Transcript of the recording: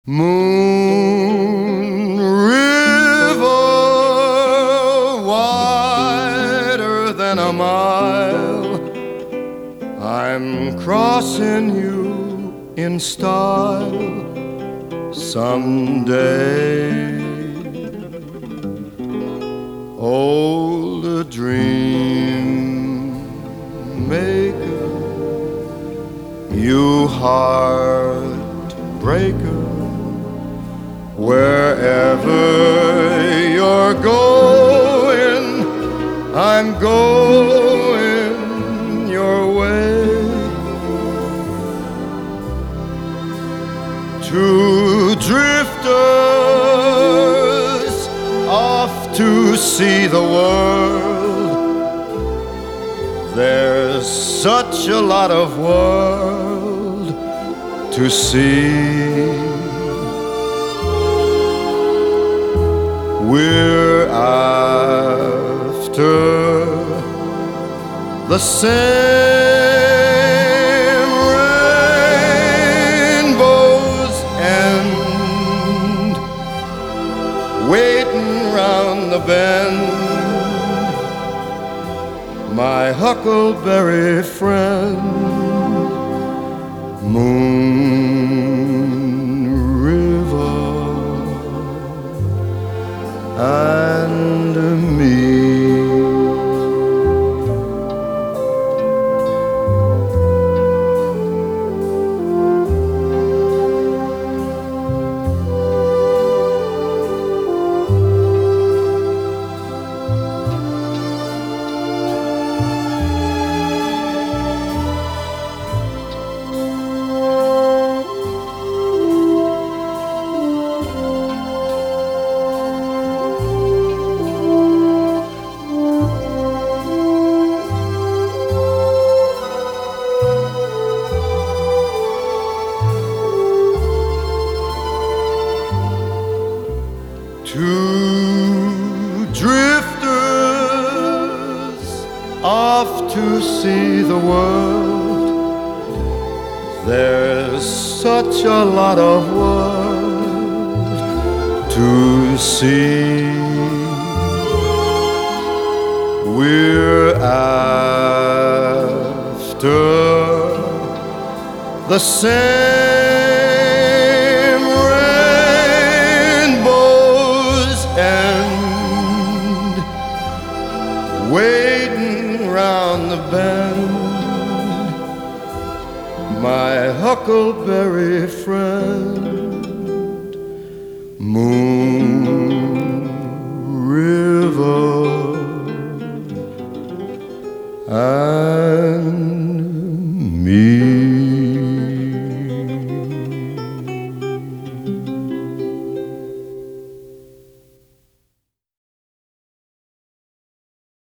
Moon River, wider than a mile, I'm crossing you in style someday. Old dream maker, you heartbreaker, wherever you're going, I'm going your way. Two drifters off to see the world. There's such a lot of world to see. We're after the same rainbow's end, waiting round the bend, my huckleberry friend, Moon River and me. Two drifters off to see the world. There's such a lot of world to see. We're after the same rainbow's end, waiting round the bend, my huckleberry friend, Moon River and me.